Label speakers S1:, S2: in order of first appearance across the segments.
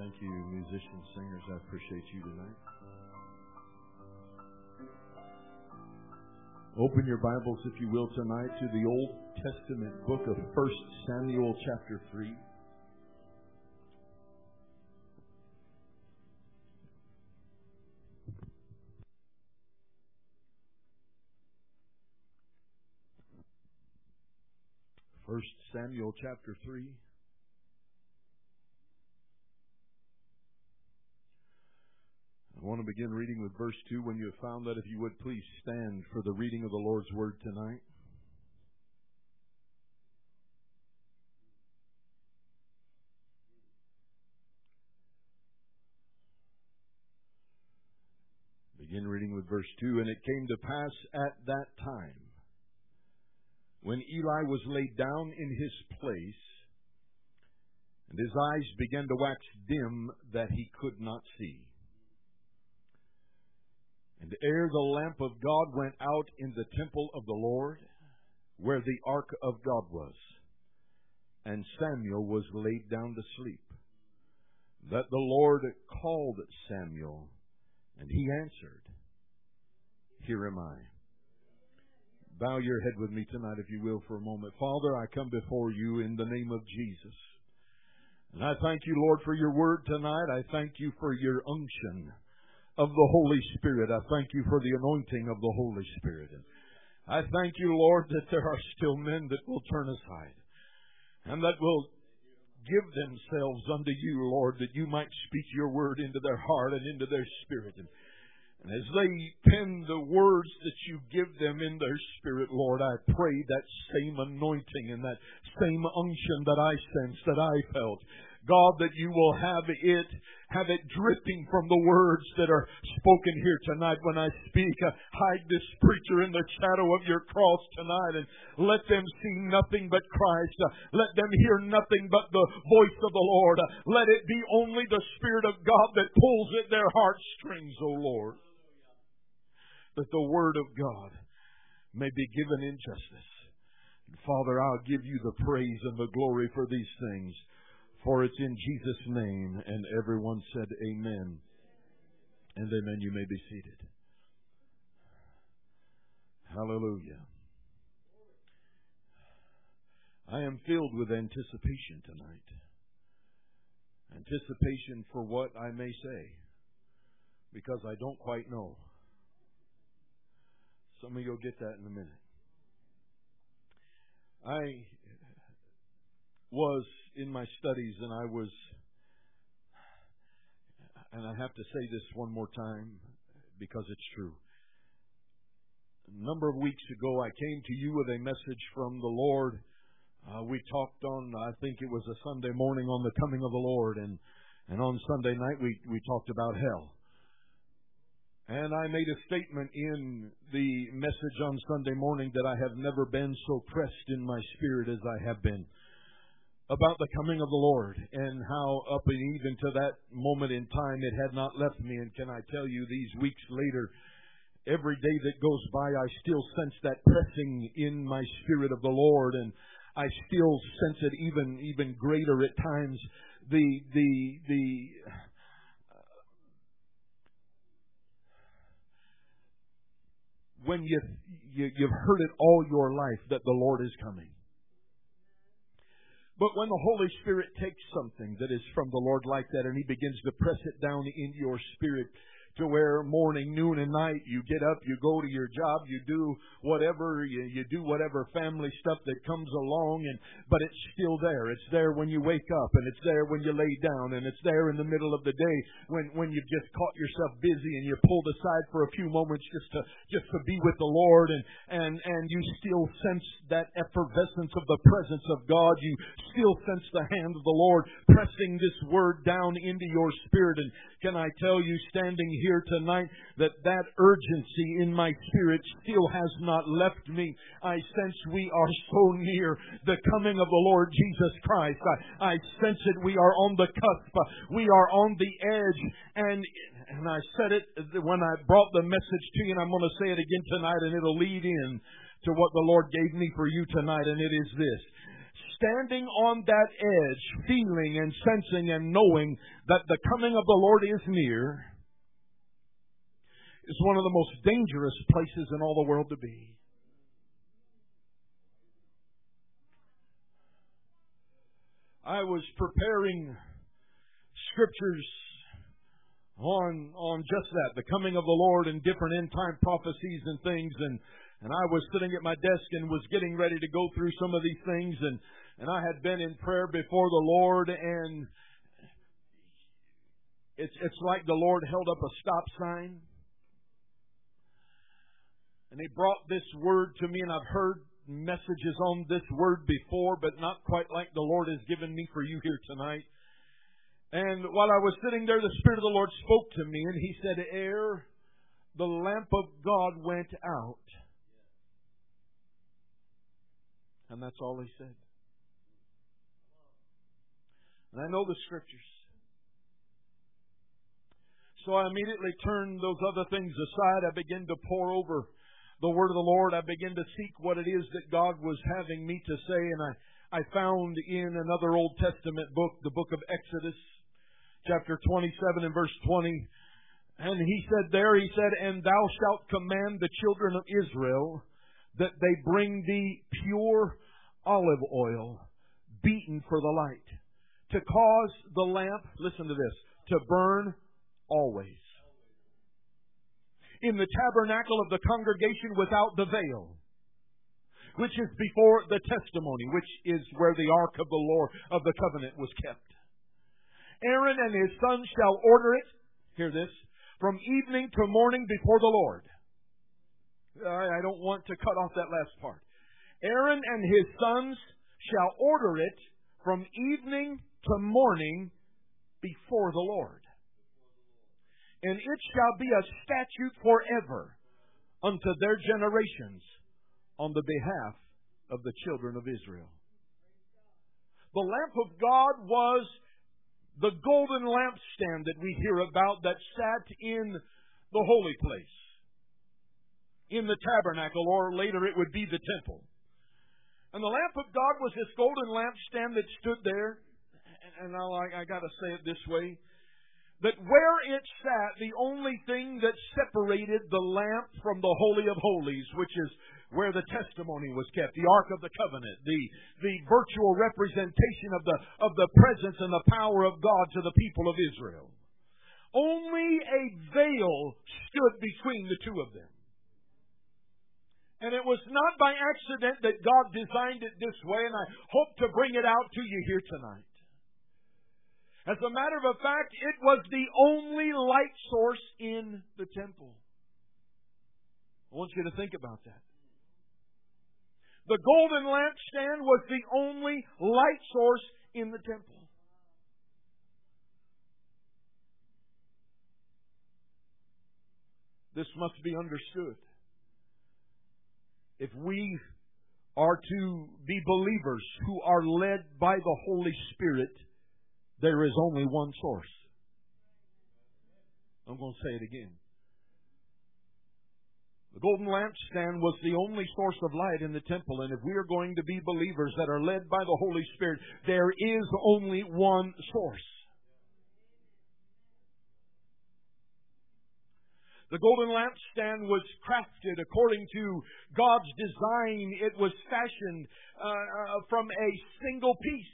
S1: Thank you, musicians, singers. I appreciate you tonight. Open your Bibles, if you will, tonight to the Old Testament book of 1 Samuel chapter 3. First Samuel chapter 3. I want to begin reading with verse 2. When you have found that, if you would please stand for the reading of the Lord's Word tonight. Begin reading with verse 2. And it came to pass at that time, when Eli was laid down in his place, and his eyes began to wax dim, that he could not see. And ere the lamp of God went out in the temple of the Lord, where the ark of God was, and Samuel was laid down to sleep, that the Lord called Samuel, and he answered, Here am I. Bow your head with me tonight, if you will, for a moment. Father, I come before you in the name of Jesus. And I thank you, Lord, for your word tonight. I thank you for your unction of the Holy Spirit. I thank you for the anointing of the Holy Spirit. And I thank you, Lord, that there are still men that will turn aside and that will give themselves unto you, Lord, that you might speak your word into their heart and into their spirit. And as they pen the words that you give them in their spirit, Lord, I pray that same anointing and that same unction that I sensed, that I felt, God, that you will have it dripping from the words that are spoken here tonight when I speak. Hide this preacher in the shadow of your cross tonight and let them see nothing but Christ. Let them hear nothing but the voice of the Lord. Let it be only the Spirit of God that pulls at their heartstrings, O Lord. That the Word of God may be given in justice. And Father, I'll give you the praise and the glory for these things. For it's in Jesus' name. And everyone said amen. And amen. You may be seated. Hallelujah. I am filled with anticipation tonight. Anticipation for what I may say. Because I don't quite know. Some of you will get that in a minute. I was in my studies and I have to say this one more time because it's true. A number of weeks ago I came to you with a message from the Lord. We talked on, I think it was a Sunday morning, on the coming of the Lord, and on Sunday night we talked about hell. And I made a statement in the message on Sunday morning that I have never been so pressed in my spirit as I have been about the coming of the Lord, and how up and even to that moment in time it had not left me. And can I tell you, these weeks later, every day that goes by, I still sense that pressing in my spirit of the Lord, and I still sense it even greater at times. When you've heard it all your life that the Lord is coming. But when the Holy Spirit takes something that is from the Lord like that and He begins to press it down in your spirit to where morning, noon, and night you get up, you go to your job, you do whatever, you do whatever family stuff that comes along, but it's still there. It's there when you wake up, and it's there when you lay down, and it's there in the middle of the day when you've just caught yourself busy and you're pulled aside for a few moments just to be with the Lord, and you still sense that effervescence of the presence of God. You still sense the hand of the Lord pressing this word down into your spirit. And can I tell you, standing here tonight, that urgency in my spirit still has not left me. I sense we are so near the coming of the Lord Jesus Christ. I sense it. We are on the cusp. We are on the edge. And I said it when I brought the message to you, and I'm going to say it again tonight, and it'll lead in to what the Lord gave me for you tonight, and it is this. standing on that edge, feeling and sensing and knowing that the coming of the Lord is near, is one of the most dangerous places in all the world to be. I was preparing scriptures on just that, the coming of the Lord and different end-time prophecies and things, and I was sitting at my desk and was getting ready to go through some of these things, and I had been in prayer before the Lord, and it's like the Lord held up a stop sign, and He brought this word to me, and I've heard messages on this word before, but not quite like the Lord has given me for you here tonight. And while I was sitting there, the Spirit of the Lord spoke to me, and He said, ere the lamp of God went out. And that's all He said. And I know the Scriptures. So I immediately turned those other things aside. I began to pore over the Word of the Lord. I began to seek what it is that God was having me to say. And I found in another Old Testament book, the book of Exodus, chapter 27 and verse 20. And He said there, He said, and thou shalt command the children of Israel that they bring thee pure olive oil, beaten for the light, to cause the lamp, listen to this, to burn always. In the tabernacle of the congregation without the veil, which is before the testimony, which is where the ark of the Lord of the covenant was kept. Aaron and his sons shall order it, hear this, from evening to morning before the Lord. I don't want to cut off that last part. Aaron and his sons shall order it from evening to morning before the Lord. And it shall be a statute forever unto their generations on the behalf of the children of Israel. The lamp of God was the golden lampstand that we hear about that sat in the holy place, in the tabernacle, or later it would be the temple. And the lamp of God was this golden lampstand that stood there, and I got to say it this way, that where it sat, the only thing that separated the lamp from the Holy of Holies, which is where the testimony was kept, the Ark of the Covenant, the virtual representation of the presence and the power of God to the people of Israel. Only a veil stood between the two of them. And it was not by accident that God designed it this way, and I hope to bring it out to you here tonight. As a matter of fact, it was the only light source in the temple. I want you to think about that. The golden lampstand was the only light source in the temple. This must be understood. If we are to be believers who are led by the Holy Spirit, there is only one source. I'm going to say it again. The golden lampstand was the only source of light in the temple, and if we are going to be believers that are led by the Holy Spirit, there is only one source. The golden lampstand was crafted according to God's design. It was fashioned from a single piece.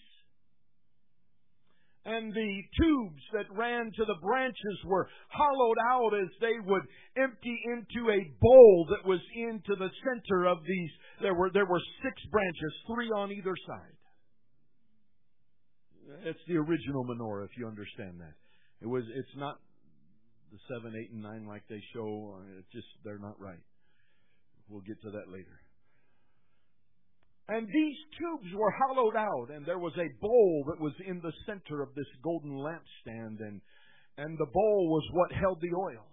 S1: And the tubes that ran to the branches were hollowed out as they would empty into a bowl that was into the center of these. There were 6 branches, 3 on either side. It's the original menorah, if you understand that. It's not the 7, 8, and 9 like they show. It's just they're not right. We'll get to that later. And these tubes were hollowed out, and there was a bowl that was in the center of this golden lampstand, and the bowl was what held the oil.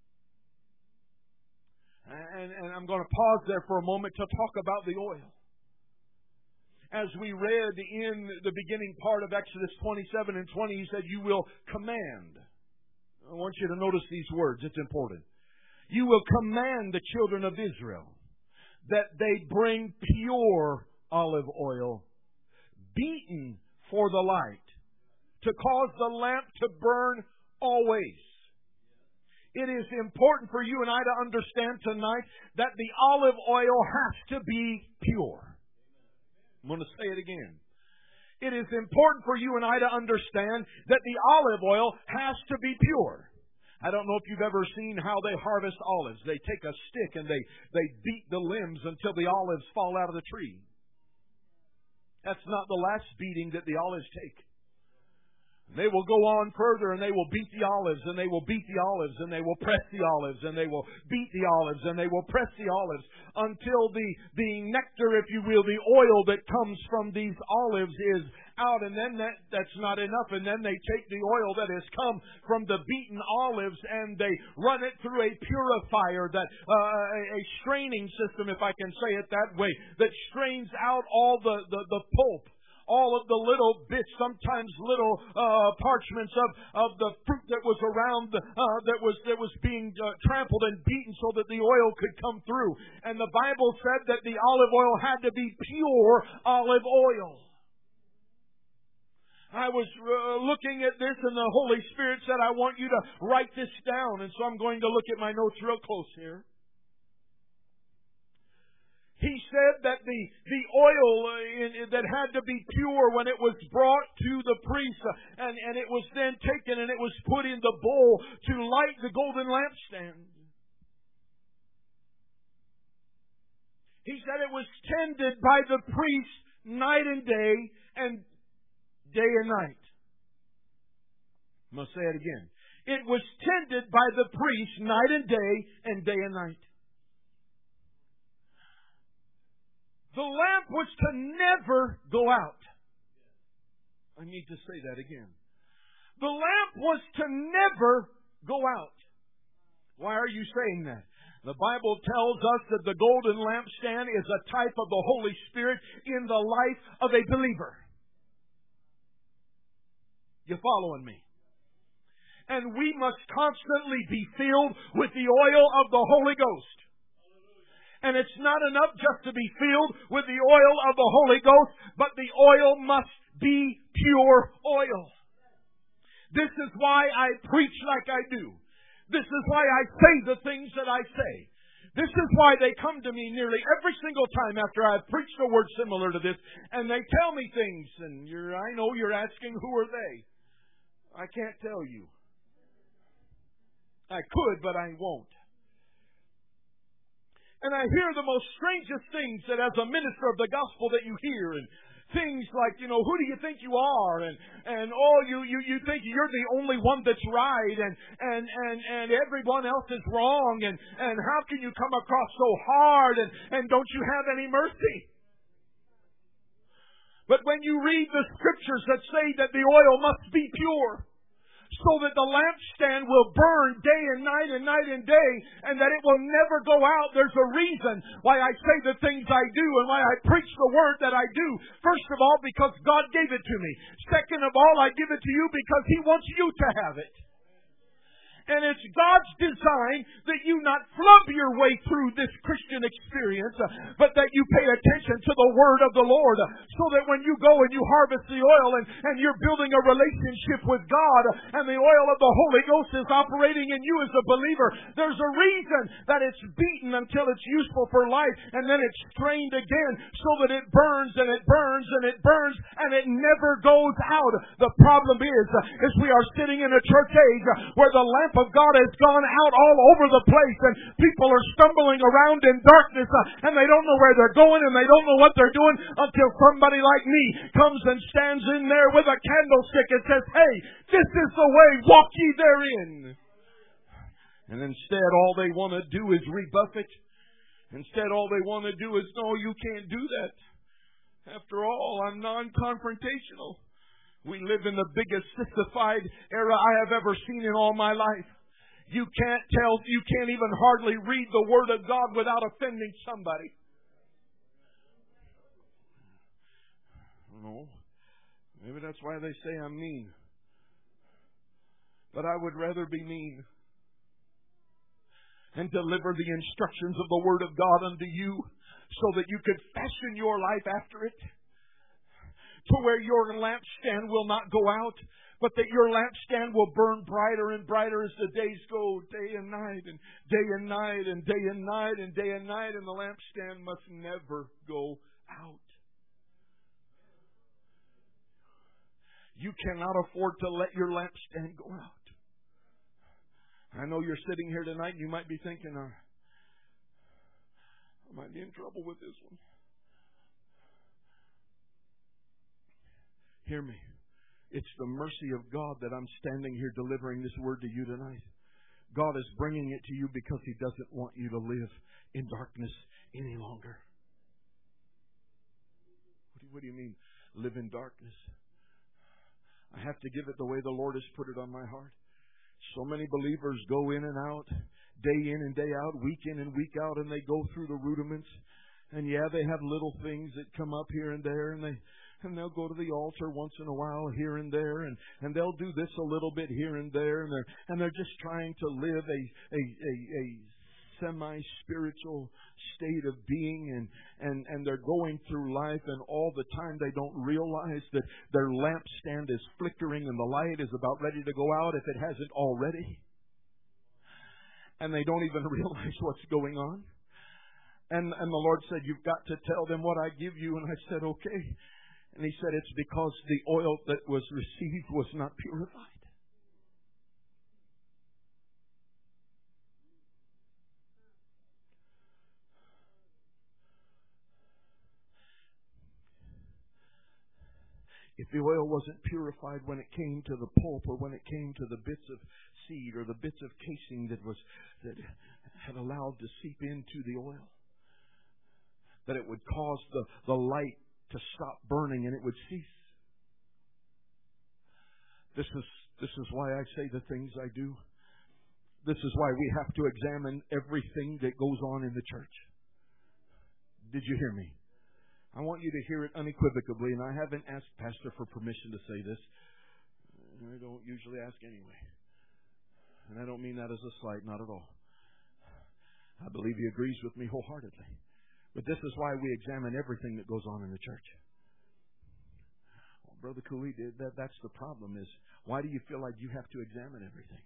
S1: And I'm going to pause there for a moment to talk about the oil. As we read in the beginning part of Exodus 27 and 20, He said, you will command. I want you to notice these words. It's important. You will command the children of Israel that they bring pure olive oil, beaten for the light, to cause the lamp to burn always. It is important for you and I to understand tonight that the olive oil has to be pure. I'm going to say it again. It is important for you and I to understand that the olive oil has to be pure. I don't know if you've ever seen how they harvest olives. They take a stick and they beat the limbs until the olives fall out of the tree. That's not the last beating that the olives take. They will go on further and they will beat the olives and they will beat the olives and they will press the olives and they will beat the olives and they will press the olives until the nectar, if you will, the oil that comes from these olives is out. And then that's not enough. And then they take the oil that has come from the beaten olives and they run it through a purifier, that a straining system, if I can say it that way, that strains out all the pulp, all of the little bits, sometimes little parchments of the fruit that was around, that was being trampled and beaten so that the oil could come through. And the Bible said that the olive oil had to be pure olive oil. I was looking at this and the Holy Spirit said, I want you to write this down. And so I'm going to look at my notes real close here. He said that the oil that had to be pure when it was brought to the priest, and it was then taken and it was put in the bowl to light the golden lampstand. He said it was tended by the priest night and day and night. I'm going to say it again. It was tended by the priest night and day and night. The lamp was to never go out. I need to say that again. The lamp was to never go out. Why are you saying that? The Bible tells us that the golden lampstand is a type of the Holy Spirit in the life of a believer. You following me? And we must constantly be filled with the oil of the Holy Ghost. And it's not enough just to be filled with the oil of the Holy Ghost, but the oil must be pure oil. This is why I preach like I do. This is why I say the things that I say. This is why they come to me nearly every single time after I've preached a word similar to this, and they tell me things, and I know you're asking, who are they? I can't tell you. I could, but I won't. And I hear the most strangest things that as a minister of the gospel that you hear, and things like, who do you think you are? And you think you're the only one that's right, and everyone else is wrong, and how can you come across so hard, and don't you have any mercy? But when you read the scriptures that say that the oil must be pure, so that the lampstand will burn day and night and day, and that it will never go out. There's a reason why I say the things I do and why I preach the word that I do. First of all, because God gave it to me. Second of all, I give it to you because He wants you to have it. And it's God's design that you not flub your way through this Christian experience, but that you pay attention to the Word of the Lord, so that when you go and you harvest the oil and you're building a relationship with God, and the oil of the Holy Ghost is operating in you as a believer, there's a reason that it's beaten until it's useful for life, and then it's strained again so that it burns and it burns and it burns and it never goes out. The problem is we are sitting in a church age where the lamp of God has gone out all over the place, and people are stumbling around in darkness, and they don't know where they're going, and they don't know what they're doing until somebody like me comes and stands in there with a candlestick and says, hey, this is the way, walk ye therein. And instead all they want to do is rebuff it. Instead all they want to do is, no, you can't do that. After all, I'm non-confrontational. We live in the biggest sissified era I have ever seen in all my life. You can't even hardly read the Word of God without offending somebody. No. Maybe that's why they say I'm mean. But I would rather be mean and deliver the instructions of the Word of God unto you so that you could fashion your life after it. to where your lampstand will not go out, but that your lampstand will burn brighter and brighter as the days go, day and night, and day and night, and day and night, and day and night, and the lampstand must never go out. You cannot afford to let your lampstand go out. I know you're sitting here tonight and you might be thinking, I might be in trouble with this one. Hear me. It's the mercy of God that I'm standing here delivering this word to you tonight. God is bringing it to you because He doesn't want you to live in darkness any longer. What do you mean, live in darkness? I have to give it the way the Lord has put it on my heart. So many believers go in and out, day in and day out, week in and week out, and they go through the rudiments. And yeah, they have little things that come up here and there, and they'll go to the altar once in a while here and there, and they'll do this a little bit here and there, and they're just trying to live a semi-spiritual state of being, and they're going through life, and all the time they don't realize that their lampstand is flickering and the light is about ready to go out if it hasn't already. And they don't even realize what's going on. And the Lord said, you've got to tell them what I give you. And I said, okay. And He said, it's because the oil that was received was not purified. If the oil wasn't purified when it came to the pulp, or when it came to the bits of seed or the bits of casing that had allowed to seep into the oil, that it would cause the light to stop burning and it would cease. This is why I say the things I do. This is why we have to examine everything that goes on in the church. Did you hear me? I want you to hear it unequivocally, and I haven't asked Pastor for permission to say this. I don't usually ask anyway. And I don't mean that as a slight, not at all. I believe he agrees with me wholeheartedly. But this is why we examine everything that goes on in the church. Well, Brother Cooley, that's the problem, is why do you feel like you have to examine everything?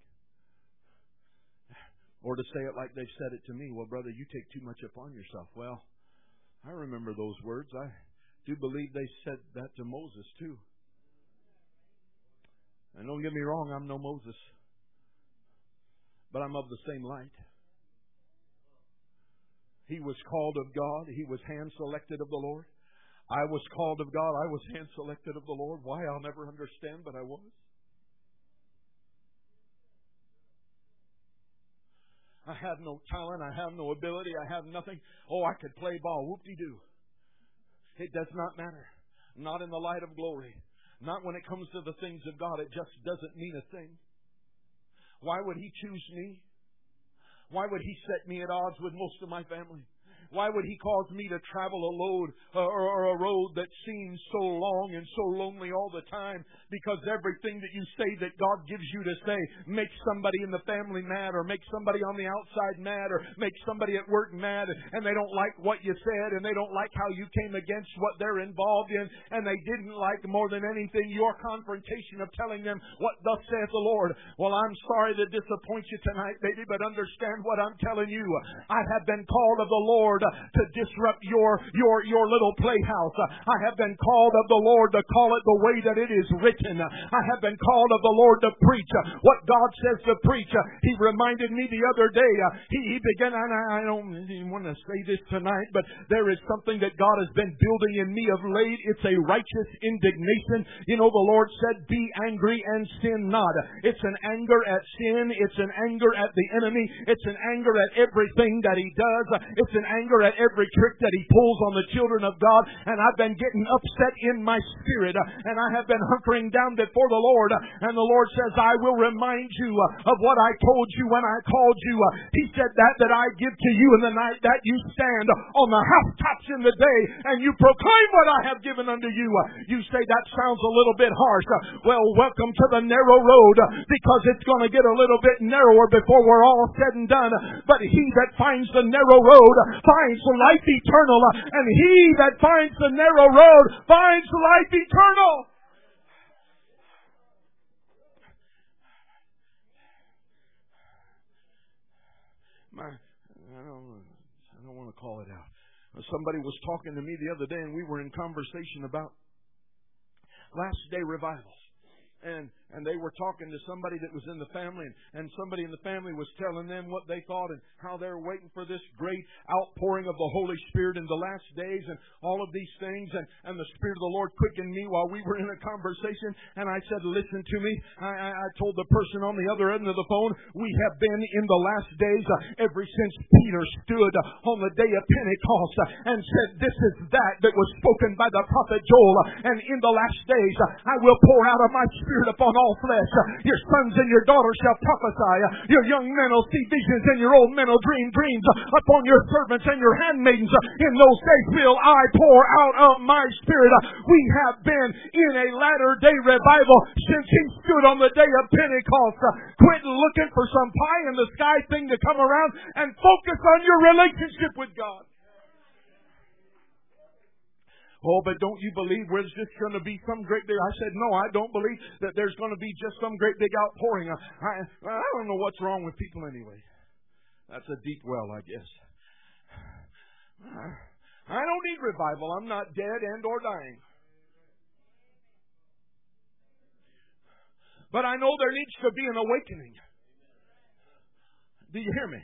S1: Or to say it like they've said it to me, well, brother, you take too much upon yourself. Well, I remember those words. I do believe they said that to Moses too. And don't get me wrong, I'm no Moses. But I'm of the same light. He was called of God. He was hand-selected of the Lord. I was called of God. I was hand-selected of the Lord. Why, I'll never understand, but I was. I have no talent. I have no ability. I have nothing. Oh, I could play ball. Whoop-de-doo. It does not matter. Not in the light of glory. Not when it comes to the things of God. It just doesn't mean a thing. Why would He choose me? Why would He set me at odds with most of my family? Why would He cause me to travel a road that seems so long and so lonely all the time? Because everything that you say that God gives you to say makes somebody in the family mad, or makes somebody on the outside mad, or makes somebody at work mad, and they don't like what you said, and they don't like how you came against what they're involved in, and they didn't like more than anything your confrontation of telling them what thus saith the Lord. Well, I'm sorry to disappoint you tonight, baby, but understand what I'm telling you. I have been called of the Lord to disrupt your little playhouse. I have been called of the Lord to call it the way that it is written. I have been called of the Lord to preach what God says to preach. He reminded me the other day, he began, and I don't even want to say this tonight, but there is something that God has been building in me of late. It's a righteous indignation. You know, the Lord said, be angry and sin not. It's an anger at sin. It's an anger at the enemy. It's an anger at everything that he does. It's an anger at every trick that he pulls on the children of God. And I've been getting upset in my spirit, and I have been hunkering down before the Lord, and the Lord says, I will remind you of what I told you when I called you. He said that I give to you in the night, that you stand on the housetops in the day and you proclaim what I have given unto you. You say that sounds a little bit harsh. Well, welcome to the narrow road, because it's going to get a little bit narrower before we're all said and done. But he that finds the narrow road finds life eternal. And he that finds the narrow road finds life eternal. I don't want to call it out. Somebody was talking to me the other day, and we were in conversation about last day revivals. And they were talking to somebody that was in the family, and somebody in the family was telling them what they thought and how they were waiting for this great outpouring of the Holy Spirit in the last days and all of these things. And the Spirit of the Lord quickened me while we were in a conversation. And I said, listen to me. I told the person on the other end of the phone, we have been in the last days ever since Peter stood on the day of Pentecost and said, this is that was spoken by the prophet Joel. And in the last days, I will pour out of my Spirit upon all flesh. Your sons and your daughters shall prophesy. Your young men will see visions, and your old men will dream dreams. Upon your servants and your handmaidens in those days will I pour out of my Spirit. We have been in a latter-day revival since He stood on the day of Pentecost. Quit looking for some pie-in-the-sky thing to come around and focus on your relationship with God. Oh, but don't you believe there's just going to be some great big... I said, no, I don't believe that there's going to be just some great big outpouring. I don't know what's wrong with people anyway. That's a deep well, I guess. I don't need revival. I'm not dead and or dying. But I know there needs to be an awakening. Do you hear me?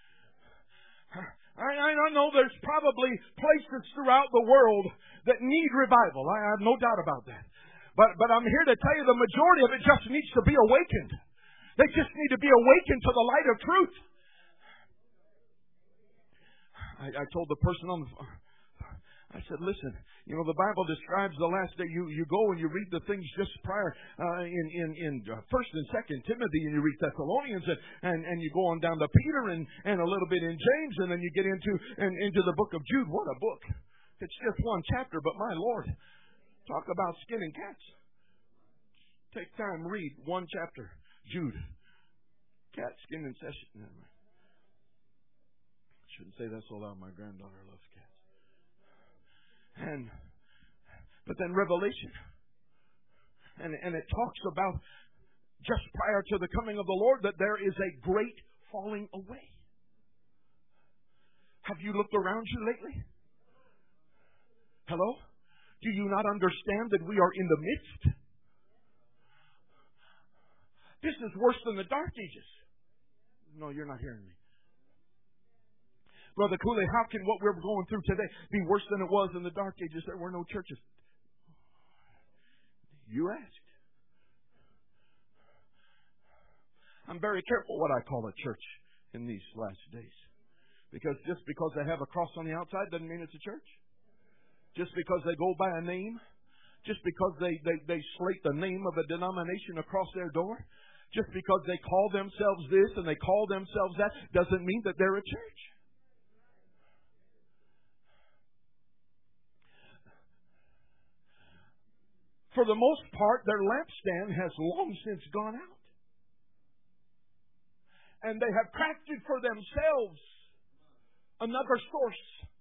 S1: I know there's probably places throughout the world that need revival. I have no doubt about that. But I'm here to tell you the majority of it just needs to be awakened. They just need to be awakened to the light of truth. I told the person on the phone, I said, listen, you know, the Bible describes the last day. You go and you read the things just prior in 1st and 2nd Timothy, and you read Thessalonians, and you go on down to Peter and a little bit in James, and then you get into the book of Jude. What a book. It's just one chapter, but my Lord, talk about skinning cats. Take time, read one chapter, Jude. Cat skinning session. Shouldn't say that so loud. My granddaughter loves cats. But then Revelation, and it talks about just prior to the coming of the Lord that there is a great falling away. Have you looked around you lately? Hello? Do you not understand that we are in the midst? This is worse than the Dark Ages. No, you're not hearing me. Brother Cooley, how can what we're going through today be worse than it was in the Dark Ages? There were no churches. You asked. I'm very careful what I call a church in these last days. Because just because they have a cross on the outside doesn't mean it's a church. Just because they go by a name. Just because they slate the name of a denomination across their door. Just because they call themselves this and they call themselves that doesn't mean that they're a church. For the most part, their lampstand has long since gone out. And they have crafted for themselves another source.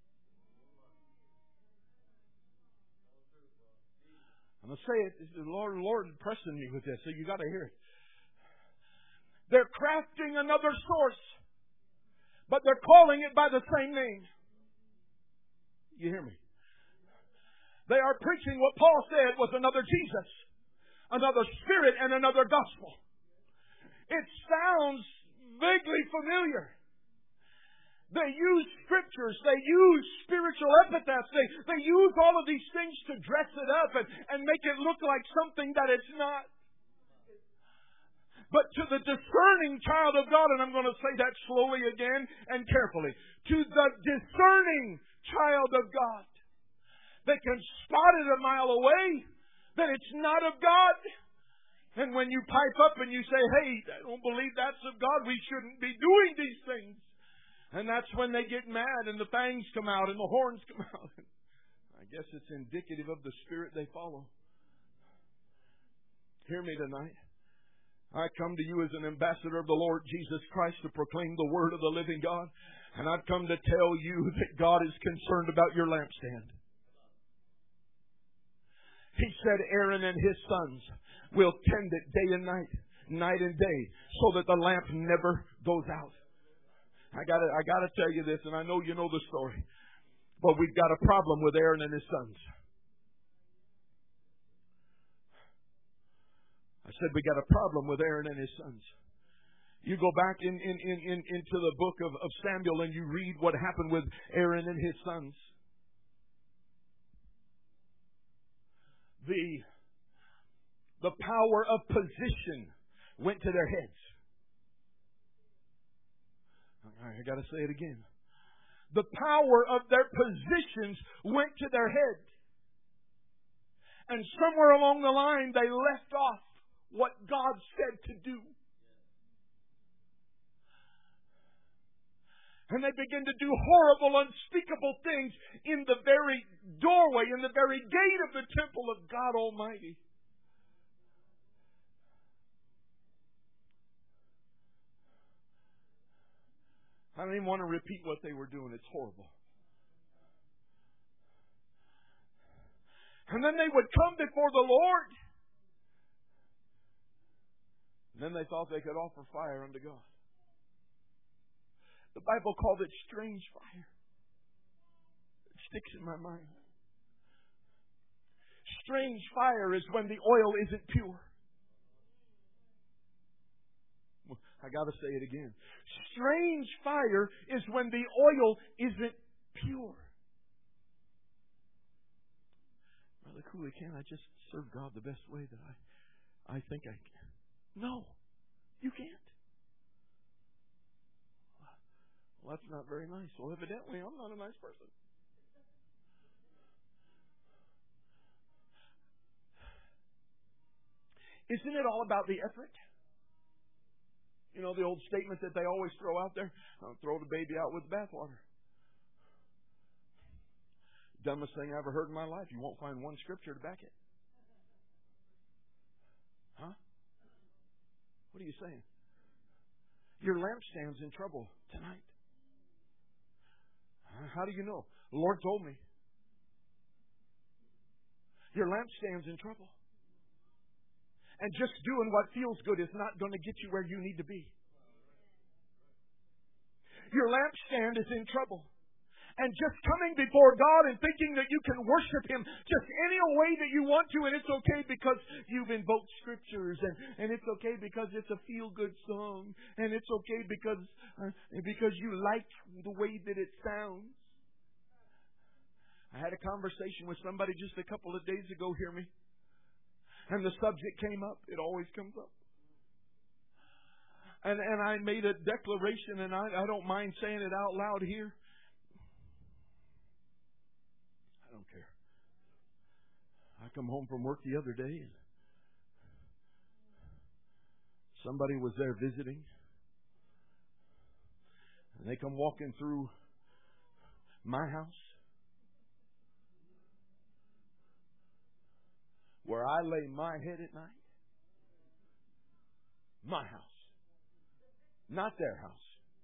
S1: I'm going to say it. The Lord pressing me with this, so you got to hear it. They're crafting another source, but they're calling it by the same name. You hear me? They are preaching what Paul said was another Jesus, another Spirit, and another gospel. It sounds vaguely familiar. They use scriptures. They use spiritual epitaphs. They use all of these things to dress it up and make it look like something that it's not. But to the discerning child of God, and I'm going to say that slowly again and carefully, to the discerning child of God, they can spot it a mile away that it's not of God. And when you pipe up and you say, hey, I don't believe that's of God, we shouldn't be doing these things. And that's when they get mad and the fangs come out and the horns come out. I guess it's indicative of the spirit they follow. Hear me tonight. I come to you as an ambassador of the Lord Jesus Christ to proclaim the word of the living God. And I've come to tell you that God is concerned about your lampstand. He said Aaron and his sons will tend it day and night, night and day, so that the lamp never goes out. I gotta tell you this, and I know you know the story, but we've got a problem with Aaron and his sons. I said we got a problem with Aaron and his sons. You go back into the book of Samuel and you read what happened with Aaron and his sons. The power of position went to their heads. I got to say it again. The power of their positions went to their heads. And somewhere along the line they left off what God said to do. And they begin to do horrible, unspeakable things in the very doorway, in the very gate of the temple of God Almighty. I don't even want to repeat what they were doing. It's horrible. And then they would come before the Lord. And then they thought they could offer fire unto God. The Bible called it strange fire. It sticks in my mind. Strange fire is when the oil isn't pure. I got to say it again. Strange fire is when the oil isn't pure. Brother Cooley, can't I just serve God the best way that I think I can? No, you can't. Well, that's not very nice. Well, evidently, I'm not a nice person. Isn't it all about the effort? You know, the old statement that they always throw out there, throw the baby out with the bathwater. Dumbest thing I ever heard in my life. You won't find one scripture to back it. Huh? What are you saying? Your lampstand's in trouble tonight. How do you know? The Lord told me. Your lampstand's in trouble. And just doing what feels good is not going to get you where you need to be. Your lampstand is in trouble. And just coming before God and thinking that you can worship Him just any way that you want to, and it's okay because you've invoked scriptures, and it's okay because it's a feel-good song, and it's okay because you like the way that it sounds. I had a conversation with somebody just a couple of days ago, hear me? And the subject came up. It always comes up. And I made a declaration, and I don't mind saying it out loud here. I don't care. I come home from work the other day, and somebody was there visiting. And they come walking through my house, where I lay my head at night. My house. Not their house.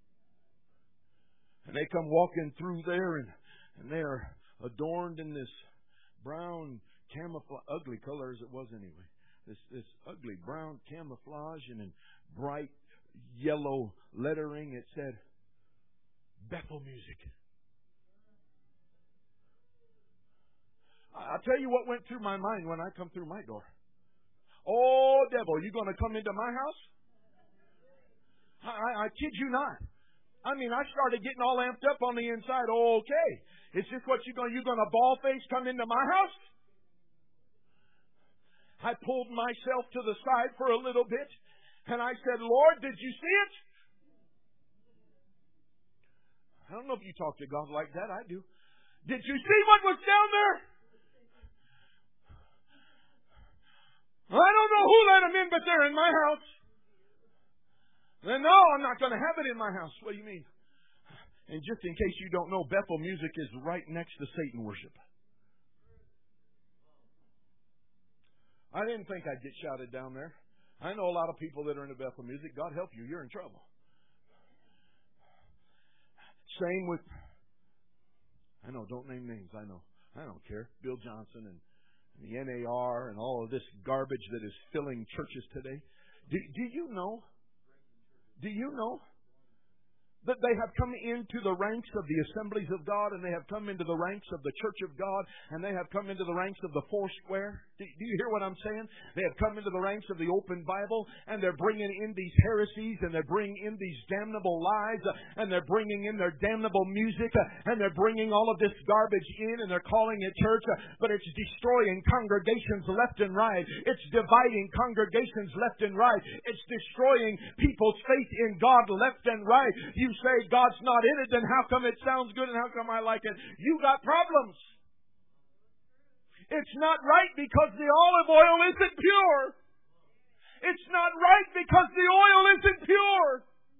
S1: And they come walking through there, and they're adorned in this brown camouflage, ugly color as it was anyway. This ugly brown camouflage, and in bright yellow lettering it said, Bethel Music. I'll tell you what went through my mind when I come through my door. Oh, devil, you going to come into my house? I kid you not. I mean, I started getting all amped up on the inside. Oh, okay. Is this what you're going to ball face come into my house? I pulled myself to the side for a little bit, and I said, Lord, did you see it? I don't know if you talk to God like that. I do. Did you see what was down there? I don't know who let them in, but they're in my house. Then no, I'm not going to have it in my house. What do you mean? And just in case you don't know, Bethel Music is right next to Satan worship. I didn't think I'd get shouted down there. I know a lot of people that are into Bethel music. God help you, you're in trouble. Same with, I know, don't name names, I know. I don't care. Bill Johnson and the NAR and all of this garbage that is filling churches today. Do you know? Do you know that they have come into the ranks of the Assemblies of God, and they have come into the ranks of the Church of God, and they have come into the ranks of the Foursquare? Do you hear what I'm saying? They have come into the ranks of the Open Bible, and they're bringing in these heresies, and they're bringing in these damnable lies, and they're bringing in their damnable music, and they're bringing all of this garbage in, and they're calling it church, but it's destroying congregations left and right. It's dividing congregations left and right. It's destroying people's faith in God left and right. You say God's not in it, then how come it sounds good and how come I like it? You got problems. It's not right because the olive oil isn't pure. It's not right because the oil isn't pure.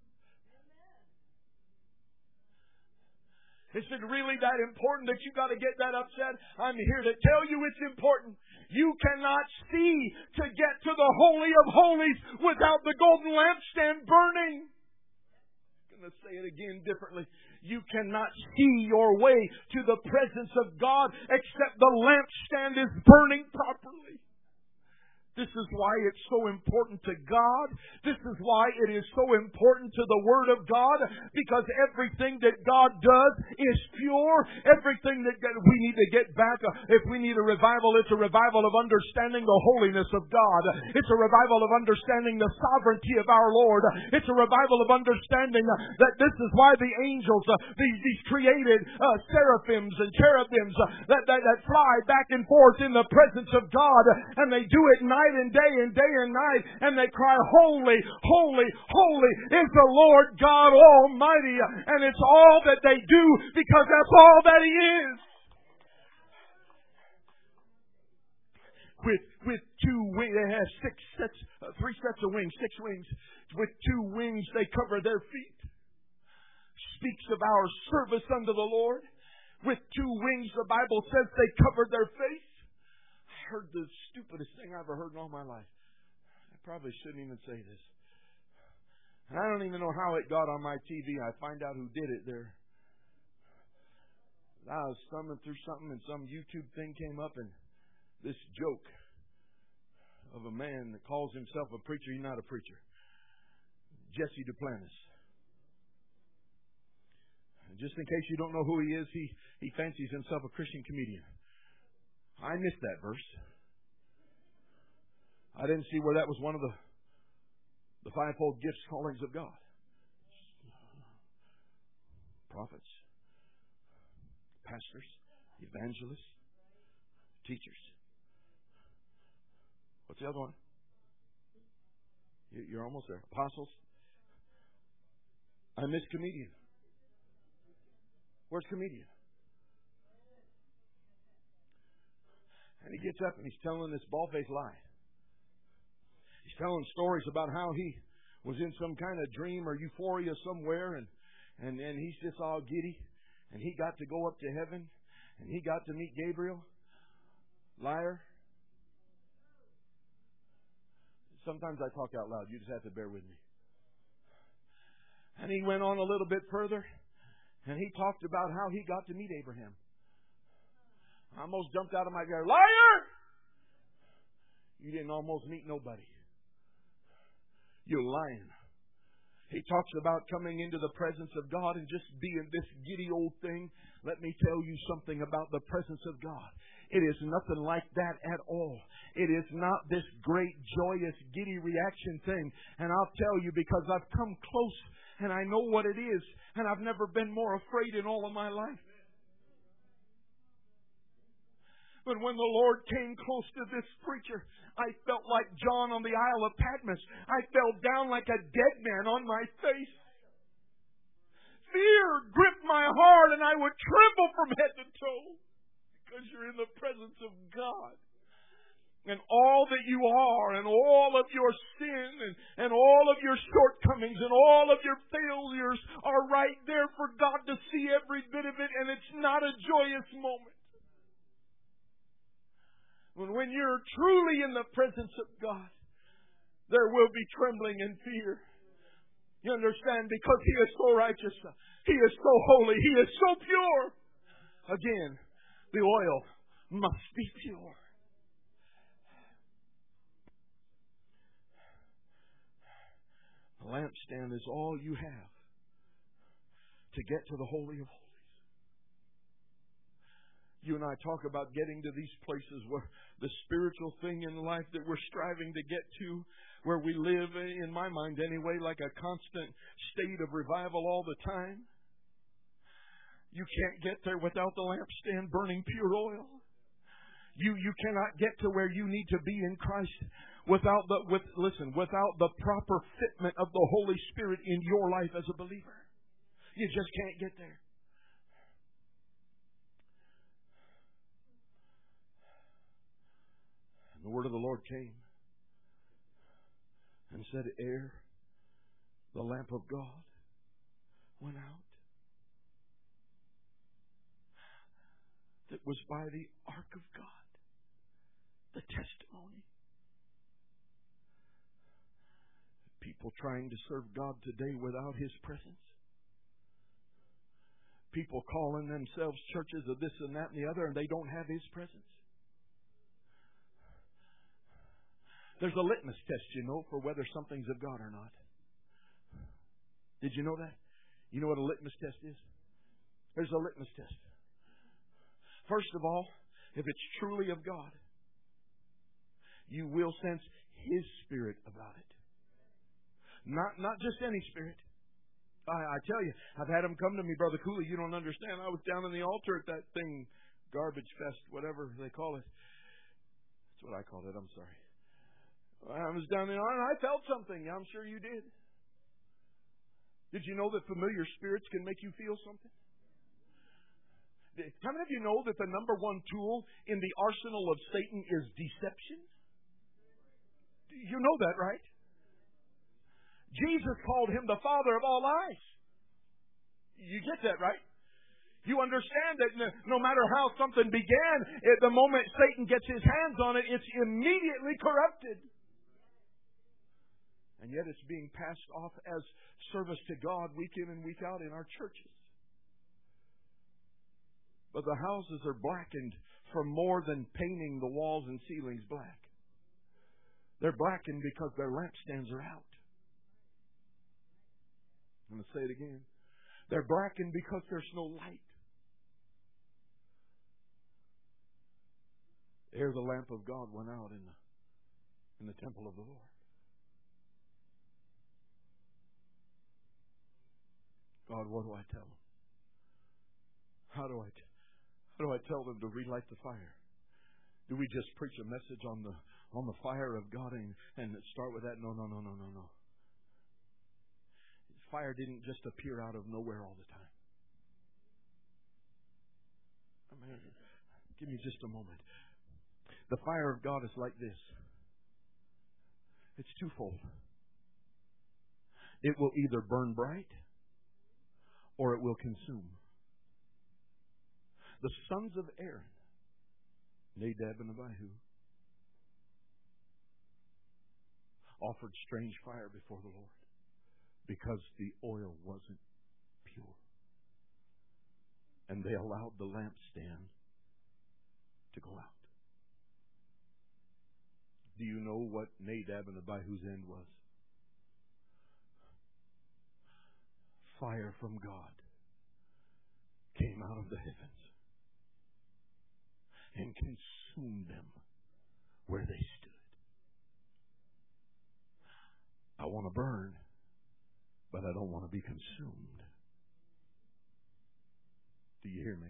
S1: Is it really that important that you got to get that upset? I'm here to tell you it's important. You cannot see to get to the Holy of Holies without the golden lampstand burning. I'm going to say it again differently. You cannot see your way to the presence of God except the lampstand is burning properly. This is why it's so important to God. This is why it is so important to the Word of God, because everything that God does is pure. Everything that we need to get back, if we need a revival, it's a revival of understanding the holiness of God. It's a revival of understanding the sovereignty of our Lord. It's a revival of understanding that this is why the angels, these created seraphims and cherubims that fly back and forth in the presence of God, and they do it night and day and night, and they cry, holy, holy, holy is the Lord God Almighty. And it's all that they do because that's all that He is. With two wings, they have three sets of wings, 6 wings. With 2 wings they cover their feet. Speaks of our service unto the Lord. With 2 wings, the Bible says they covered their face. Heard the stupidest thing I ever heard in all my life. I probably shouldn't even say this. And I don't even know how it got on my TV. I find out who did it there. I was thumbing through something and some YouTube thing came up, and this joke of a man that calls himself a preacher. He's not a preacher. Jesse Duplantis. And just in case you don't know who he is, he fancies himself a Christian comedian. I missed that verse. I didn't see where that was one of the 5-fold gifts, callings of God. Prophets, pastors, evangelists, teachers. What's the other one? You're almost there. Apostles. I missed comedian. Where's comedian? And he gets up and he's telling this bald-faced lie. He's telling stories about how he was in some kind of dream or euphoria somewhere, and he's just all giddy, and he got to go up to heaven, and he got to meet Gabriel. Liar. Sometimes I talk out loud. You just have to bear with me. And he went on a little bit further, and he talked about how he got to meet Abraham. I almost jumped out of my chair. Liar! You didn't almost meet nobody. You're lying. He talks about coming into the presence of God and just being this giddy old thing. Let me tell you something about the presence of God. It is nothing like that at all. It is not this great, joyous, giddy reaction thing. And I'll tell you, because I've come close and I know what it is, and I've never been more afraid in all of my life. But when the Lord came close to this preacher, I felt like John on the Isle of Patmos. I fell down like a dead man on my face. Fear gripped my heart and I would tremble from head to toe because you're in the presence of God. And all that you are and all of your sin and all of your shortcomings and all of your failures are right there for God to see every bit of it, and it's not a joyous moment. When you're truly in the presence of God, there will be trembling and fear. You understand? Because He is so righteous. He is so holy. He is so pure. Again, the oil must be pure. The lampstand is all you have to get to the Holy of Holies. You and I talk about getting to these places where the spiritual thing in life that we're striving to get to, where we live, in my mind anyway, like a constant state of revival all the time. You can't get there without the lampstand burning pure oil. You cannot get to where you need to be in Christ without the proper fitment of the Holy Spirit in your life as a believer. You just can't get there. The word of the Lord came and said, ere the lamp of God went out, that was by the ark of God, the testimony. People trying to serve God today without His presence. People calling themselves churches of this and that and the other, and they don't have His presence. There's a litmus test, for whether something's of God or not. Did you know that? You know what a litmus test is? There's a litmus test. First of all, if it's truly of God, you will sense His Spirit about it. Not just any spirit. I tell you, I've had them come to me, Brother Cooley, you don't understand. I was down on the altar at that thing, Garbage Fest, whatever they call it. That's what I called it, I'm sorry. I was down there and I felt something. I'm sure you did. Did you know that familiar spirits can make you feel something? How many of you know that the number one tool in the arsenal of Satan is deception? You know that, right? Jesus called Him the father of all lies. You get that, right? You understand that no matter how something began, at the moment Satan gets his hands on it, it's immediately corrupted. And yet it's being passed off as service to God week in and week out in our churches. But the houses are blackened from more than painting the walls and ceilings black. They're blackened because their lampstands are out. I'm going to say it again. They're blackened because there's no light. Ere the lamp of God went out in the temple of the Lord. God, what do I tell them? How do I tell them to relight the fire? Do we just preach a message on the fire of God and start with that? No. Fire didn't just appear out of nowhere all the time. Give me just a moment. The fire of God is like this. It's twofold. It will either burn bright or it will consume. The sons of Aaron, Nadab and Abihu, offered strange fire before the Lord because the oil wasn't pure. And they allowed the lampstand to go out. Do you know what Nadab and Abihu's end was? Fire from God came out of the heavens and consumed them where they stood. I want to burn, but I don't want to be consumed. Do you hear me?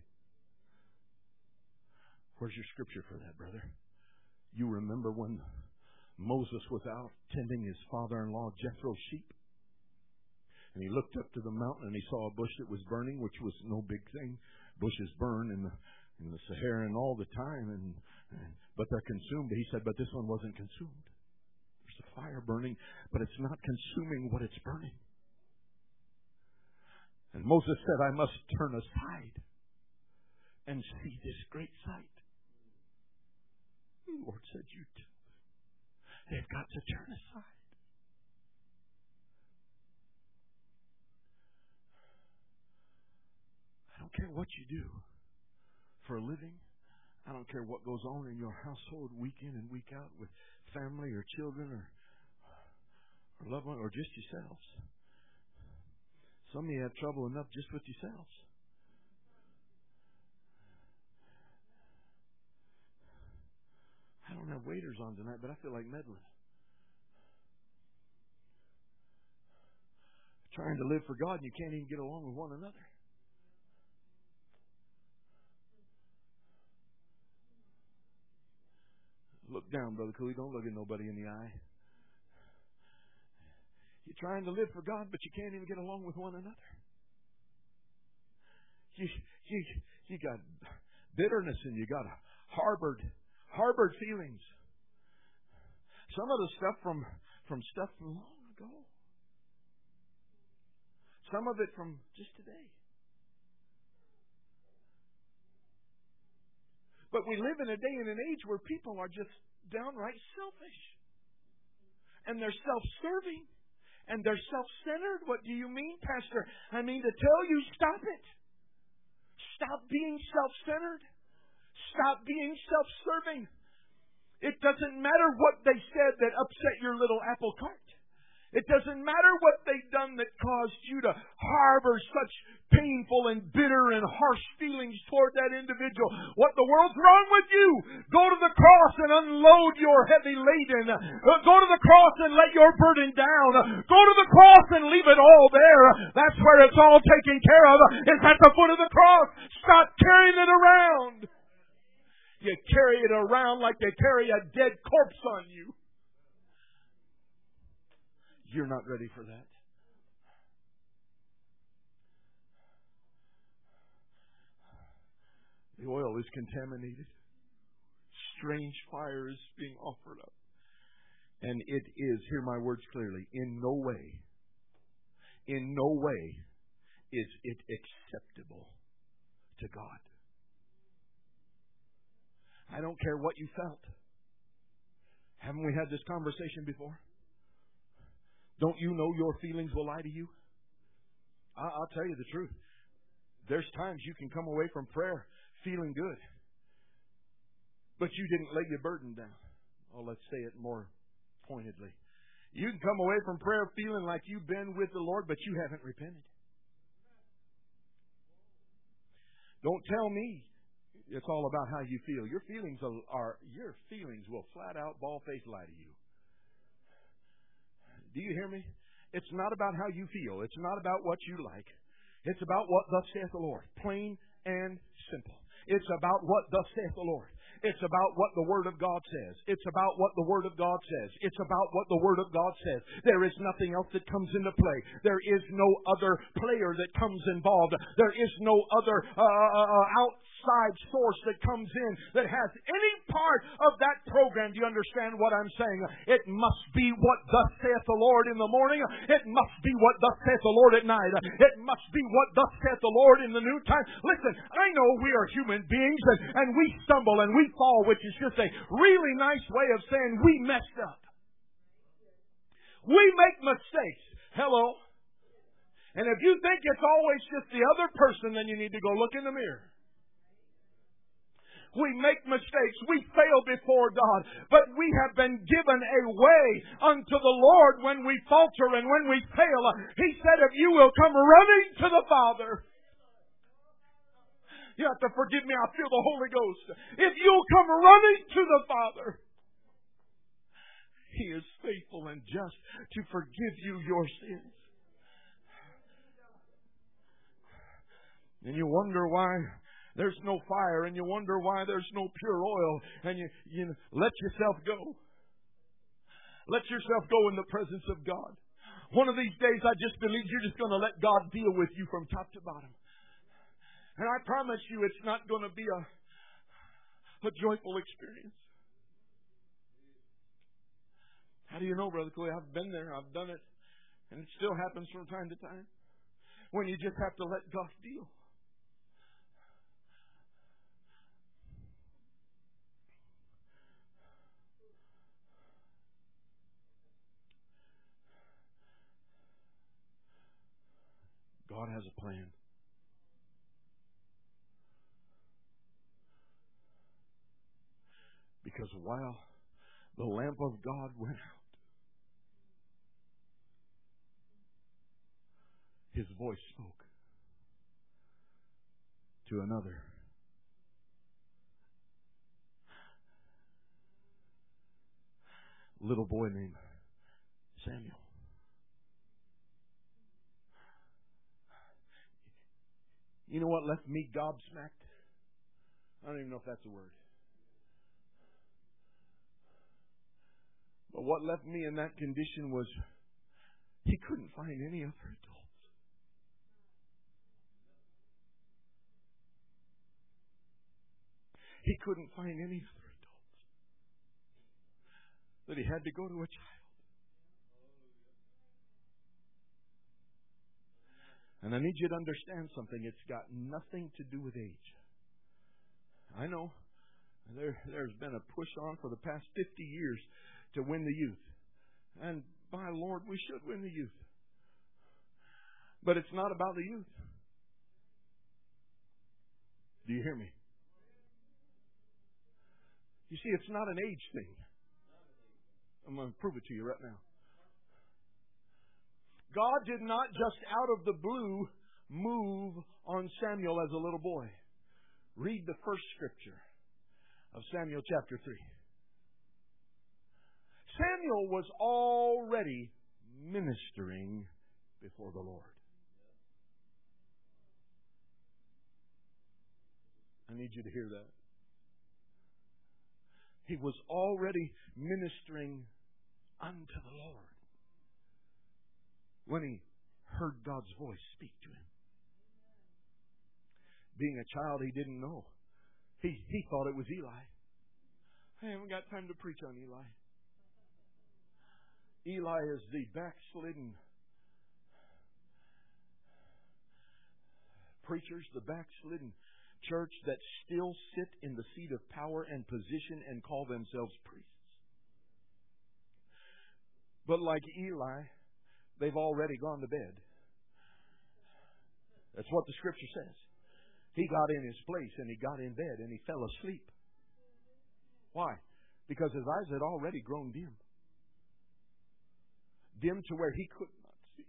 S1: Where's your scripture for that, brother? You remember when Moses was out tending his father-in-law Jethro's sheep? And he looked up to the mountain and he saw a bush that was burning, which was no big thing. Bushes burn in the Sahara all the time, but they're consumed. He said, but this one wasn't consumed. There's a fire burning, but it's not consuming what it's burning. And Moses said, I must turn aside and see this great sight. The Lord said, you too. They've got to turn aside. what you do for a living. I don't care what goes on in your household week in and week out with family or children or loved one or just yourselves. Some of you have trouble enough just with yourselves. I don't have waiters on tonight, but I feel like meddling. Trying to live for God and you can't even get along with one another. Look down, Brother Cooley. Don't look at nobody in the eye. You're trying to live for God, but you can't even get along with one another. You got bitterness and you got harbored feelings. Some of the stuff from stuff from long ago. Some of it from just today. But we live in a day and an age where people are just downright selfish. And they're self-serving. And they're self-centered. What do you mean, Pastor? I mean to tell you, stop it. Stop being self-centered. Stop being self-serving. It doesn't matter what they said that upset your little apple cart. It doesn't matter what they've done that caused you to harbor such painful and bitter and harsh feelings toward that individual. What the world's wrong with you? Go to the cross and unload your heavy laden. Go to the cross and let your burden down. Go to the cross and leave it all there. That's where it's all taken care of. It's at the foot of the cross. Stop carrying it around. You carry it around like you carry a dead corpse on you. You're not ready for that. The oil is contaminated. Strange fire is being offered up. And it is, hear my words clearly, in no way is it acceptable to God. I don't care what you felt. Haven't we had this conversation before? Don't you know your feelings will lie to you? I'll tell you the truth. There's times you can come away from prayer feeling good, but you didn't lay your burden down. Oh, let's say it more pointedly. You can come away from prayer feeling like you've been with the Lord, but you haven't repented. Don't tell me it's all about how you feel. Your feelings will flat out bald-faced lie to you. Do you hear me? It's not about how you feel. It's not about what you like. It's about what thus saith the Lord. Plain and simple. It's about what thus saith the Lord. It's about what the Word of God says. It's about what the Word of God says. It's about what the Word of God says. There is nothing else that comes into play. There is no other player that comes involved. There is no other outside source that comes in that has any part of that program. Do you understand what I'm saying? It must be what thus saith the Lord in the morning. It must be what thus saith the Lord at night. It must be what thus saith the Lord in the noontime. Listen, I know we are human beings and we stumble and we fall, which is just a really nice way of saying we messed up. We make mistakes. Hello. And if you think it's always just the other person, then you need to go look in the mirror. We make mistakes. We fail before God. But we have been given a way unto the Lord when we falter and when we fail. He said, if you will come running to the Father. You have to forgive me. I feel the Holy Ghost. If you'll come running to the Father, He is faithful and just to forgive you your sins. And you wonder why there's no fire, and you wonder why there's no pure oil, and you let yourself go. Let yourself go in the presence of God. One of these days, I just believe you're just going to let God deal with you from top to bottom. And I promise you, it's not going to be a joyful experience. How do you know, Brother Cooley? I've been there. I've done it. And it still happens from time to time. When you just have to let God deal. God has a plan. Because while the lamp of God went out, His voice spoke to another. Little boy named Samuel. You know what left me gobsmacked? I don't even know if that's a word. But what left me in that condition was he couldn't find any other adults. He couldn't find any other adults. That he had to go to a child. And I need you to understand something. It's got nothing to do with age. I know there's been a push on for the past 50 years to win the youth. And by Lord, we should win the youth. But it's not about the youth. Do you hear me? You see, it's not an age thing. I'm going to prove it to you right now. God did not just out of the blue move on Samuel as a little boy. Read the first scripture of Samuel chapter 3. Samuel was already ministering before the Lord. I need you to hear that. He was already ministering unto the Lord when he heard God's voice speak to him. Being a child, he didn't know. He thought it was Eli. I haven't got time to preach on Eli. Eli is the backslidden preachers, the backslidden church that still sit in the seat of power and position and call themselves priests. But like Eli, they've already gone to bed. That's what the scripture says. He got in his place and he got in bed and he fell asleep. Why? Because his eyes had already grown dim. Dim to where he could not see.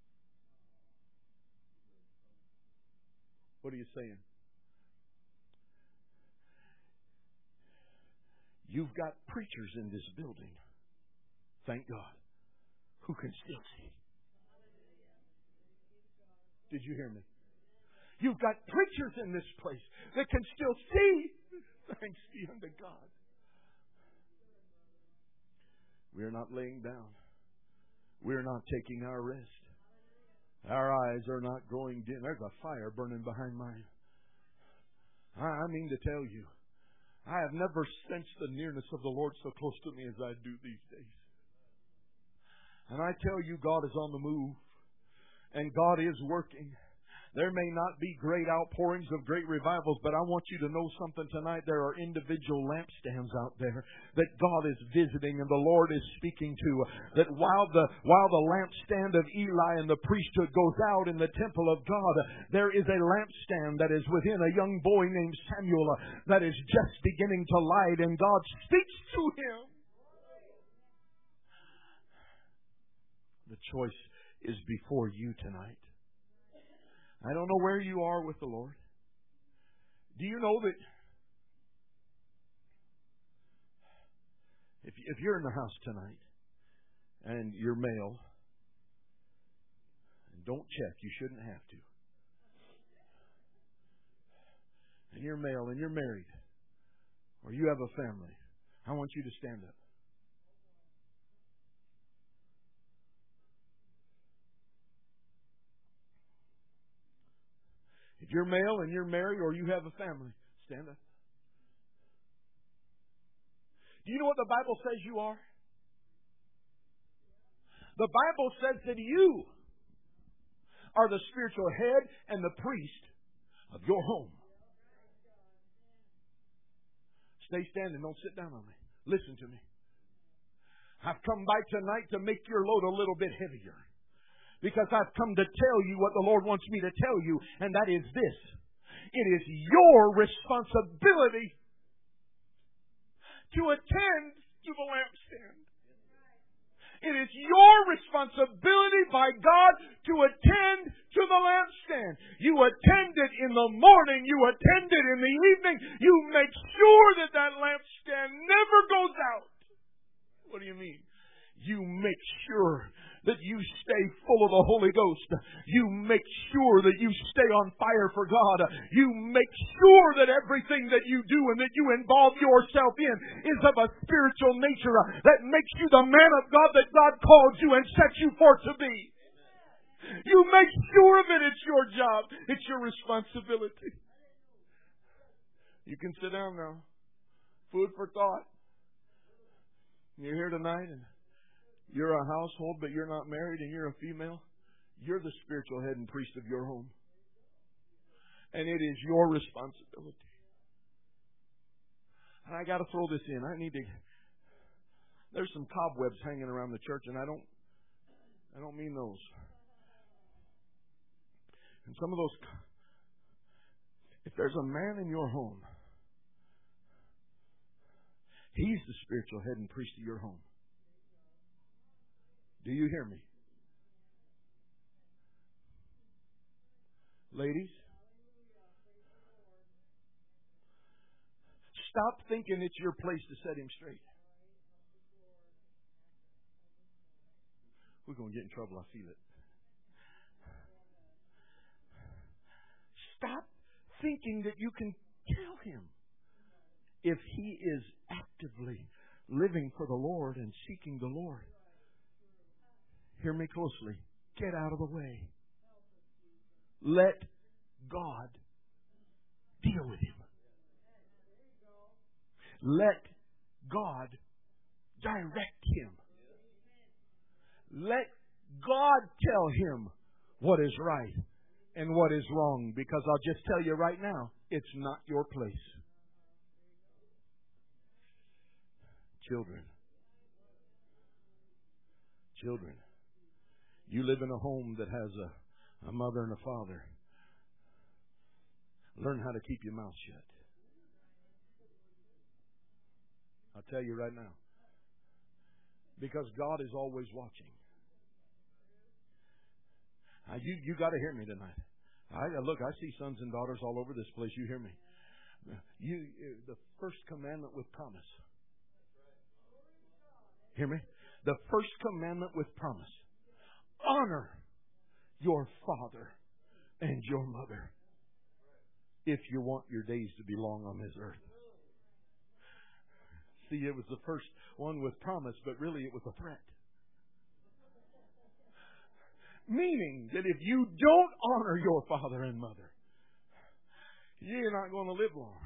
S1: What are you saying? You've got preachers in this building, thank God, who can still see. Did you hear me? You've got preachers in this place that can still see. Thanks be unto God. We're not laying down. We're not taking our rest. Our eyes are not growing dim. There's a fire burning behind mine. I mean to tell you, I have never sensed the nearness of the Lord so close to me as I do these days. And I tell you, God is on the move. And God is working. There may not be great outpourings of great revivals, but I want you to know something tonight. There are individual lampstands out there that God is visiting and the Lord is speaking to. That while the lampstand of Eli and the priesthood goes out in the temple of God, there is a lampstand that is within a young boy named Samuel that is just beginning to light, and God speaks to him. The choice is before you tonight. I don't know where you are with the Lord. Do you know that if you're in the house tonight and you're male, and don't check, you shouldn't have to, and you're male and you're married, or you have a family, I want you to stand up. If you're male and you're married or you have a family, stand up. Do you know what the Bible says you are? The Bible says that you are the spiritual head and the priest of your home. Stay standing. Don't sit down on me. Listen to me. I've come by tonight to make your load a little bit heavier. Because I've come to tell you what the Lord wants me to tell you, and that is this. It is your responsibility to attend to the lampstand. It is your responsibility by God to attend to the lampstand. You attend it in the morning. You attend it in the evening. You make sure that that lampstand never goes out. What do you mean? You make sure that you stay full of the Holy Ghost. You make sure that you stay on fire for God. You make sure that everything that you do and that you involve yourself in is of a spiritual nature that makes you the man of God that God called you and set you forth to be. You make sure of it. It's your job. It's your responsibility. You can sit down now. Food for thought. You're here tonight and you're a household, but you're not married and you're a female. You're the spiritual head and priest of your home. And it is your responsibility. And I got to throw this in. There's some cobwebs hanging around the church, and I don't mean those. And some of those, if there's a man in your home, he's the spiritual head and priest of your home. Do you hear me? Ladies, stop thinking it's your place to set him straight. We're going to get in trouble, I feel it. Stop thinking that you can tell him if he is actively living for the Lord and seeking the Lord. Hear me closely. Get out of the way. Let God deal with him. Let God direct him. Let God tell him what is right and what is wrong. Because I'll just tell you right now, it's not your place. Children. You live in a home that has a mother and a father. Learn how to keep your mouth shut. I'll tell you right now. Because God is always watching. You got to hear me tonight. Look, I see sons and daughters all over this place. You hear me. The first commandment with promise. Hear me? The first commandment with promise. Honor your father and your mother if you want your days to be long on this earth. See, it was the first one with promise, but really it was a threat. Meaning that if you don't honor your father and mother, you're not going to live long.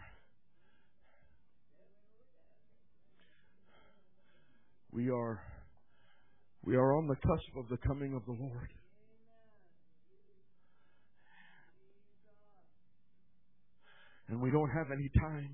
S1: We are on the cusp of the coming of the Lord. And we don't have any time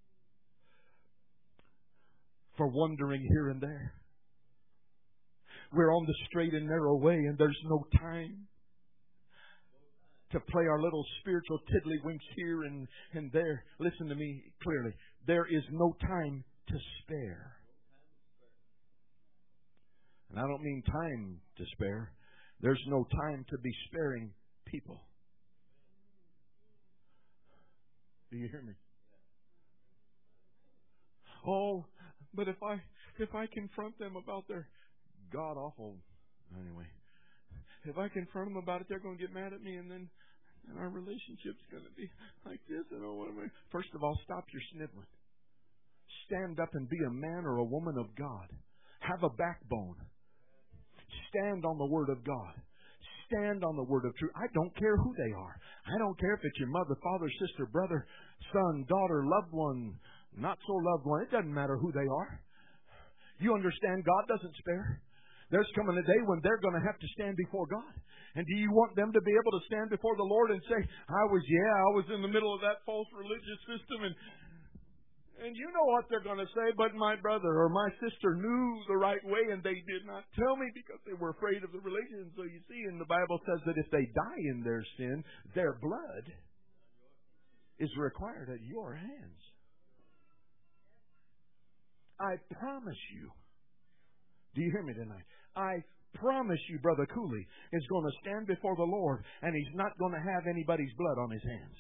S1: for wandering here and there. We're on the straight and narrow way, and there's no time to play our little spiritual tiddlywinks here and there. Listen to me clearly. There is no time to spare. And I don't mean time to spare. There's no time to be sparing people. Do you hear me? Oh, but if I confront them about their God awful, anyway, if I confront them about it, they're going to get mad at me, and then our relationship's going to be like this. And what am I? First of all, stop your sniveling. Stand up and be a man or a woman of God. Have a backbone. Stand on the Word of God. Stand on the word of truth. I don't care who they are. I don't care if it's your mother, father, sister, brother, son, daughter, loved one, not so loved one. It doesn't matter who they are. You understand God doesn't spare. There's coming a day when they're going to have to stand before God. And do you want them to be able to stand before the Lord and say, I was in the middle of that false religious system, and you know what they're going to say, but my brother or my sister knew the right way and they did not tell me because they were afraid of the religion. So you see, and the Bible says that if they die in their sin, their blood is required at your hands. I promise you. Do you hear me tonight? I promise you, Brother Cooley is going to stand before the Lord, and he's not going to have anybody's blood on his hands.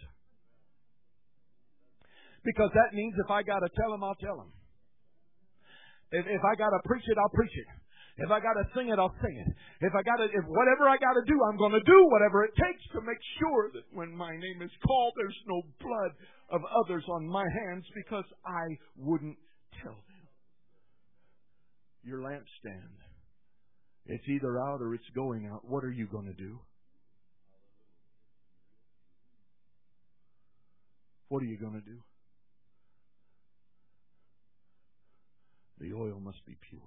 S1: Because that means if I got to tell him, I'll tell him. If I got to preach it, I'll preach it. If I got to sing it, I'll sing it. If whatever I got to do, I'm going to do whatever it takes to make sure that when my name is called, there's no blood of others on my hands, because I wouldn't tell them. Your lampstand, it's either out or it's going out. What are you going to do? What are you going to do? The oil must be pure.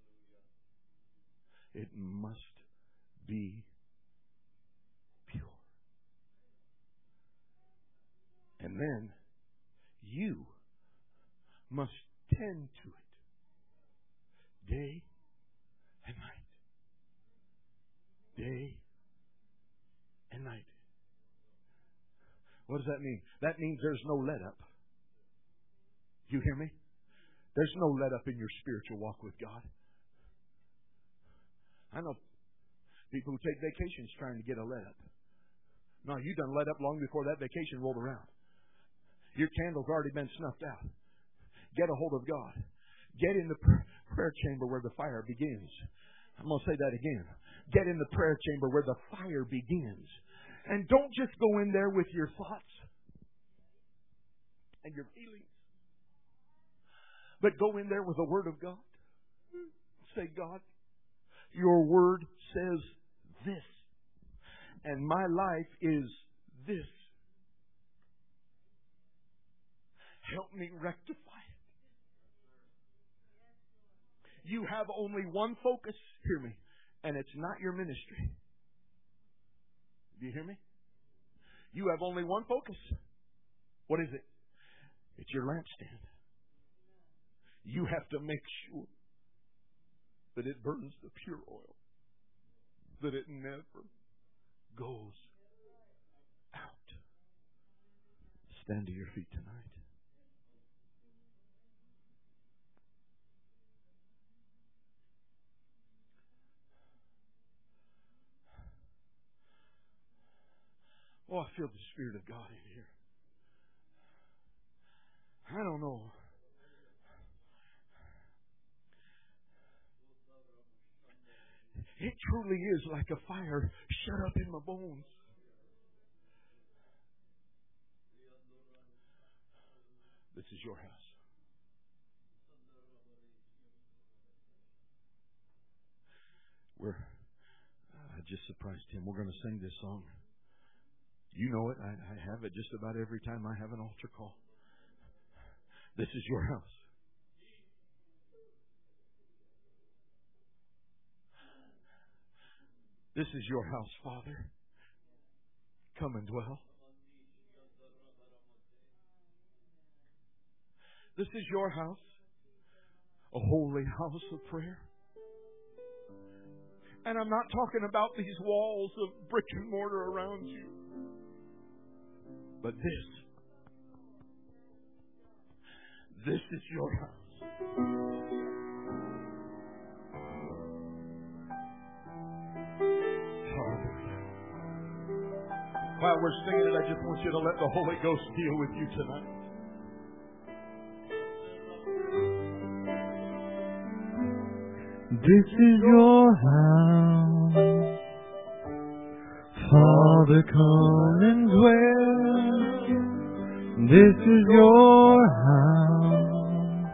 S1: It must be pure. And then you must tend to it day and night. Day and night. What does that mean? That means there's no let up. You hear me? There's no let up in your spiritual walk with God. I know people who take vacations trying to get a let up. No, you done let up long before that vacation rolled around. Your candle's already been snuffed out. Get a hold of God. Get in the prayer chamber where the fire begins. I'm going to say that again. Get in the prayer chamber where the fire begins. And don't just go in there with your thoughts and your feelings, but go in there with the Word of God. Say, God, your Word says this, and my life is this. Help me rectify it. You have only one focus, hear me, and it's not your ministry. Do you hear me? You have only one focus. What is it? It's your lampstand. You have to make sure that it burns the pure oil, that it never goes out. Stand to your feet tonight. Oh, I feel the Spirit of God in here. I don't know. It truly is like a fire shut up in my bones. This is your house. I just surprised him. We're going to sing this song. You know it. I have it just about every time I have an altar call. This is your house. This is your house, Father. Come and dwell. This is your house, a holy house of prayer. And I'm not talking about these walls of brick and mortar around you. But this is your house. Hallelujah. While we're singing it, I just want you to let the Holy Ghost deal with you tonight.
S2: This is your house, Father, come and dwell. This is your house,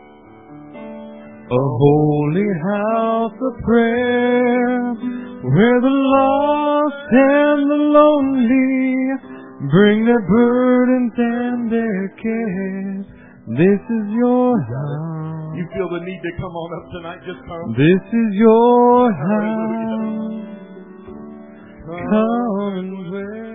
S2: a holy house of prayer, where the lost and the lonely bring their burdens and their cares. This is your house.
S1: You feel the need to come on up tonight? Just come.
S2: This is your house. Come and dwell.